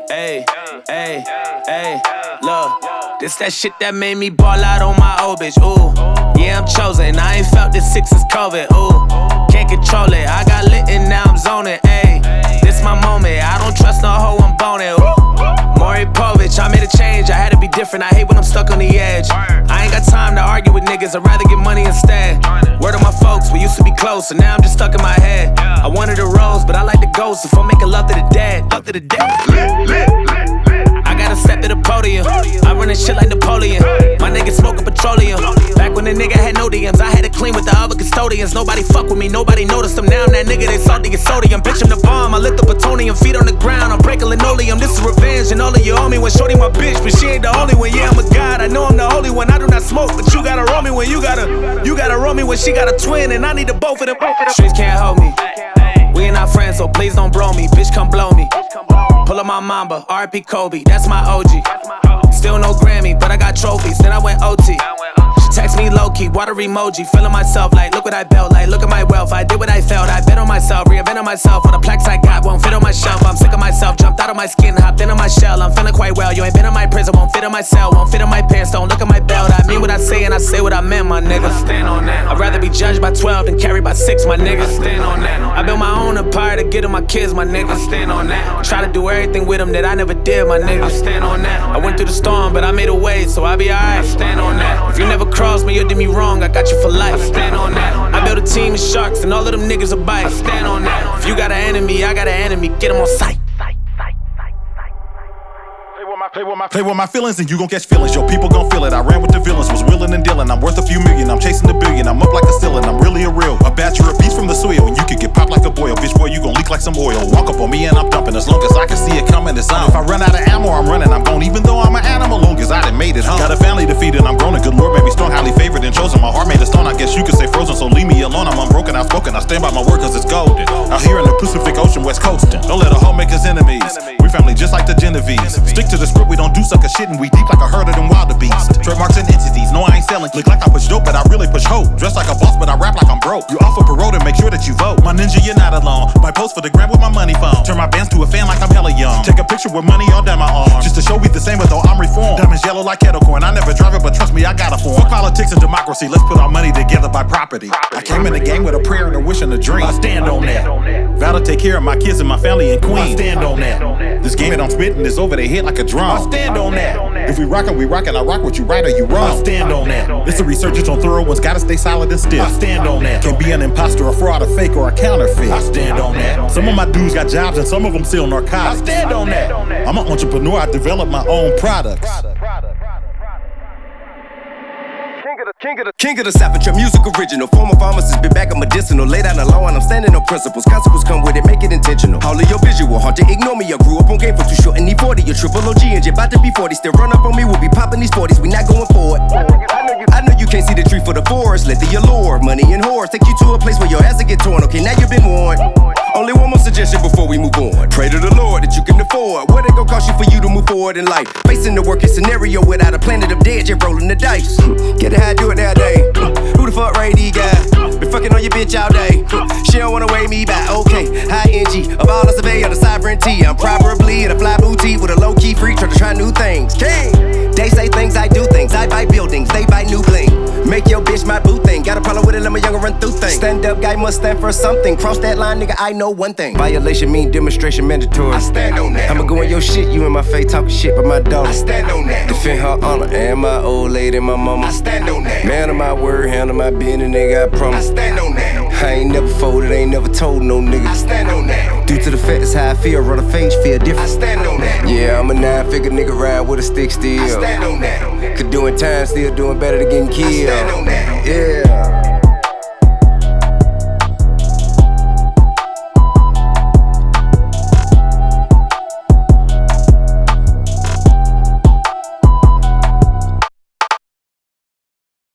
Ayy, ayy, ayy, look. This that shit that made me ball out on my old bitch, ooh. Yeah, I'm chosen, I ain't felt this since COVID, ooh. Can't control it, I got lit and now I'm zoning, ayy. This my moment, I don't trust no hoe, I'm boning, ooh. Maury Povich, I made a change, I had to be different, I hate when I'm stuck on the edge. I ain't got time to argue with niggas, I'd rather get money instead. Word of my folks, we used to be close, and now I'm just stuck in my head. I wanted a rose, but I like the ghost, if I'm making love to the dead, love to the dead. I gotta step to the podium, I run this shit like Napoleon. My niggas smoking petroleum. Back when the nigga had no DMs, I had to clean with the other custodians. Nobody fuck with me, nobody noticed them. Now I'm that nigga, they salty as sodium. Bitch, I'm the bomb, I lit the plutonium. Feet on the ground, I'm breaking linoleum. This is revenge, and all of you owe me when shorty my bitch. But she ain't the only one, yeah, I'm a god. I know I'm the holy one, I do not smoke. But you gotta roll me when you gotta roll me when she got a twin. And I need the both of them. Streets can't hold me, we ain't not friends, so please don't bro me. Bitch, come blow me. Pull up my Mamba, R.I.P. Kobe, that's my OG. Still no Grammy, but I got trophies, then I went OT. She text me low-key, water emoji, feeling myself like, look what I built, like, look at my wealth. I did what I felt, I bet on myself, reinvented myself. All the plaques I got won't fit on my shelf. I'm sick of myself, jumped out of my skin, hopped into my shell. I'm feeling quite well, you ain't been in my prison, won't fit in my cell, won't fit in my pants, don't look at my belt. I mean what I say and I say what I meant, my nigga. Stand on that. I'd rather be judged by 12 than carried by 6, my nigga. Stand on that. I built my own empire to get to my kids, my nigga. Stand on that. Try to do everything with them that I never did, my nigga. Stand on that. I went through the storm, but I made a way, so I'll be alright. Stand on that. If you never crossed me, you did me wrong, I got you for life. Stand on that. I built a team of sharks, and all of them niggas are bites. Stand on that. If you got an enemy, I got an enemy, get them on sight. Play with my feelings and you gon' catch feelings. Yo, people gon' feel it. I ran with the villains, was willing and dealing. I'm worth a few million, I'm chasing the billion. I'm up like a ceiling, I'm really a real. A bachelor, a piece from the soil, and you could get popped like a boil. Bitch, boy, you gon' leak like some oil. Walk up on me and I'm dumping. As long as I can see it coming, it's on. If I run out of ammo, I'm running. I'm gone, even though I'm an animal. Long as I done made it home. Got a family to feed and I'm grown. A good Lord made me strong, highly favored and chosen. My heart made of stone, I guess you could say frozen. So leave me alone, I'm unbroken, outspoken. I stand by my word cause it's golden. Out here in the Pacific Ocean, West Coastin'. Don't let a hoe make us enemies. We family just like the Genovese. Stick to the script, we don't do sucker shit, and we deep like a herd of them wildebeests. Trademarks and entities, no I ain't selling. Look like I push dope, but I really push hope. Dress like a boss, but I rap like I'm broke. You offer parole to make sure that you vote. My ninja, you're not alone. Might post for the gram with my money phone. Turn my bands to a fan like I'm hella young. Take a picture with money all down my arm, just to show we the same, but though I'm reformed. Diamonds yellow like kettle corn. I never drive it, but trust me, I got a form. Fuck politics and democracy, let's put our money together by property. I came in the game with a prayer and a wish and a dream. I stand on that. Vow to take care of my kids and my family and queen. I stand on that. This game that I'm spitting is over their head like a drum. I stand on that. If we rockin', we rockin'. I rock what you right or you wrong. I stand on that. It's a resurgence on thorough ones, gotta stay solid and stiff. I stand on that. Can't be an imposter, a fraud, a fake, or a counterfeit. I stand on that. Some of my dudes got jobs and some of them sell narcotics. I stand on that. I'm an entrepreneur, I develop my own products. King of the South, your music original. Former pharmacist, been back on medicinal. Lay down the law and I'm standing on principles. Consequences come with it, make it intentional. All of your visual, haunted, ignore me. I grew up on game for too short and need 40. Your triple OG and you're about to be 40. Still run up on me, we'll be popping these 40s. We not going forward. I know you can't see the tree for the forest. Let the allure, money and whores take you to a place where your ass will get torn. Okay, now you've been warned. Only one more suggestion before we move on. Pray to the Lord that you can afford what it gon' cost you for you to move forward in life. Facing the worst case scenario without a planet of dead, you're rolling the dice. Get it how I do it nowadays. Who the fuck Ray D guy? Been fucking on your bitch all day. She don't wanna weigh me back. Okay, high NG of all the survey of the sovereignty. I'm probably in a fly boutique with a low key freak trying to try new things. King. They say things, I do things. I buy buildings, they buy new bling. Make your bitch my boo thing. Got a problem with it, let my younger run through things. Stand up guy must stand for something. Cross that line, nigga, I know one thing. Violation mean demonstration mandatory. I stand on that. I'ma go in your shit, you in my face talking shit but my daughter. I stand on that. Defend her honor and my old lady, my mama. I stand on that. Man of my word, handle my business, nigga, I promise. I stand on that. I ain't never folded, ain't never told no nigga. I stand on that. Due to the fact that's how I feel, run a face, feel different. I stand on that. Yeah, I'm a 9-figure nigga ride with a stick still. I stand on that. Could doing time, still doing better than getting killed. I stand on that. Yeah.